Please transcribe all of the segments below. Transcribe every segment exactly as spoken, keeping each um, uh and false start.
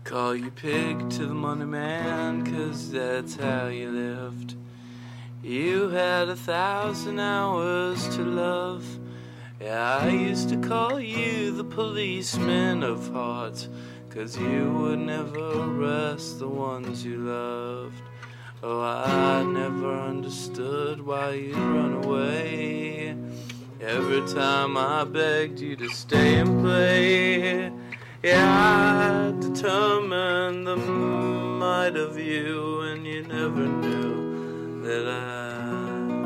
Call you pig to the money man, 'cause that's how you lived. You had a thousand hours to love. Yeah, I used to call you the policeman of hearts, 'cause you would never arrest the ones you loved. Oh, I never understood why you'd run away every time I begged you to stay and play. Yeah, I determined the might of you, and you never knew that I...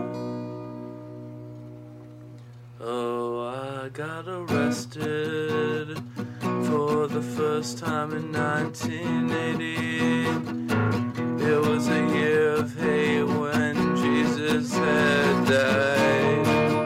Oh, I got arrested for the first time in nineteen eighty. It was a year of hate when Jesus had died.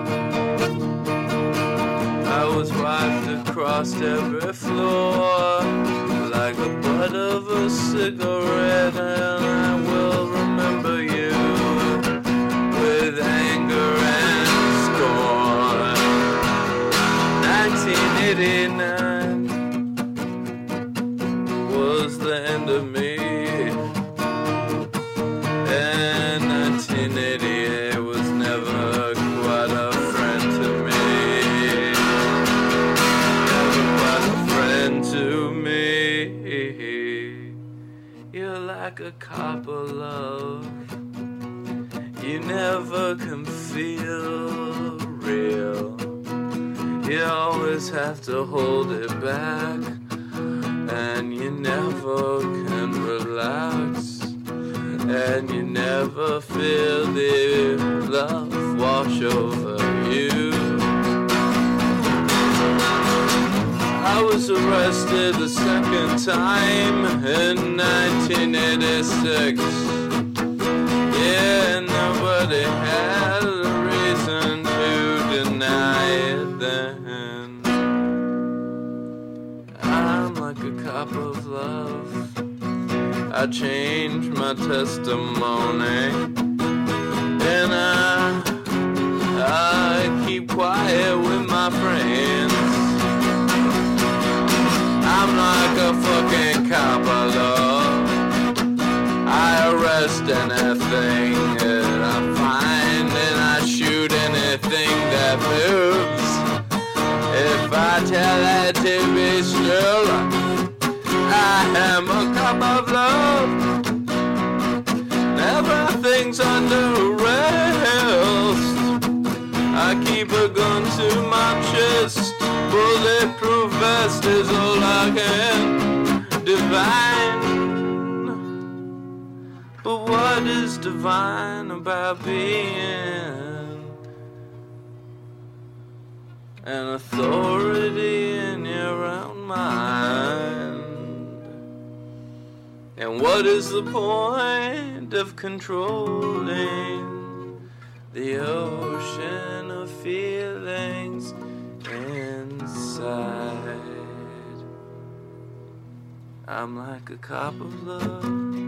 I was wiped across every floor like the butt of a cigarette, and I will remember you with anger and scorn. nineteen eighty-nine was the end of me, and nineteen eighty-eight was never quite a friend to me. Never quite a friend to me. You're like a cop of love. You never can feel real. You always have to hold it back, and you never can relax, and you never feel the love wash over you. I was arrested the second time in nineteen eighty-six. Yeah, nobody had a reason to deny it then. I'm like a cup of love. I changed my testimony, and I, I keep quiet with my friends. I'm like a fucking cop of love. I arrest anything that I find, and I shoot anything that moves. If I tell it to be still, I am a cup of love. Everything's under arrest. I keep a gun to my chest. Bulletproof vest is all I can divine. But what is divine about being an authority in your own mind? And what is the point of controlling the ocean of feelings inside? I'm like a cup of love.